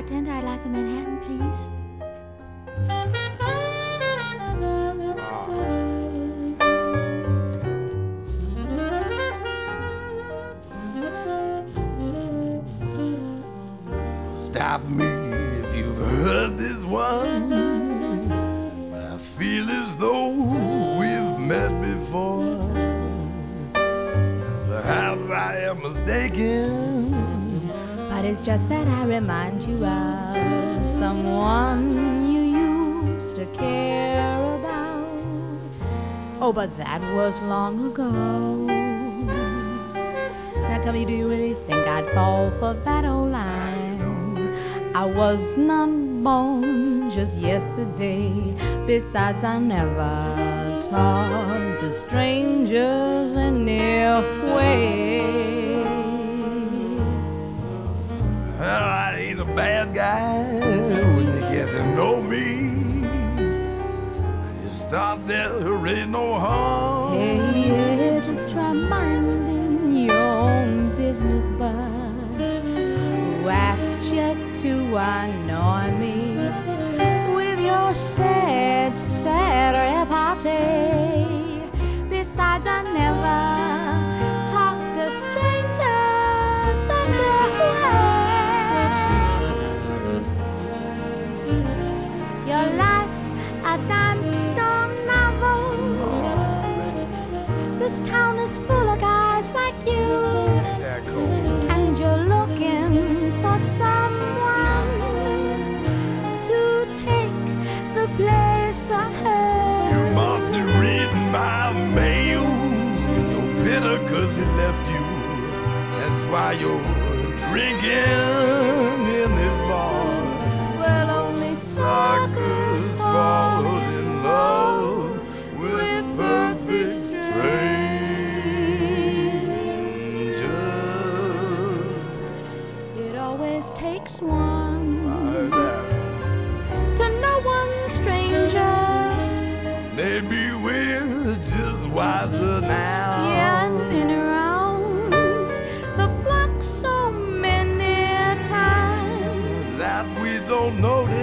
bartender, I'd like a Manhattan, please. Stop me if you've heard this one, but I feel as though we've met before. Perhaps I am mistaken, But it's just that I remind you of someone you used to care about. Oh, but that was long ago. Now tell me, do you really think I'd fall for that old line? I was not born just yesterday. Besides, I never talk to strangers anyway. Well, I ain't a bad guy when you get to know me. I just thought there ain't no harm. Hey, just try minding your own business, bud. Who asked you to annoy me with your sad, sad repartee? Besides, I never talk to strangers anyway. Your life's a dime-store novel. This town is full of guys like you, That cold. and you're looking for someone to take the place I had. You must be reading my mail. You're bitter 'cause he left you. That's why you're drinking in this bar. Well, only Suckers fall in love with perfect strangers. It always takes one Heard that. to know one stranger. Maybe we're just wiser now. Yeah, I've been around the block so many times. That we don't notice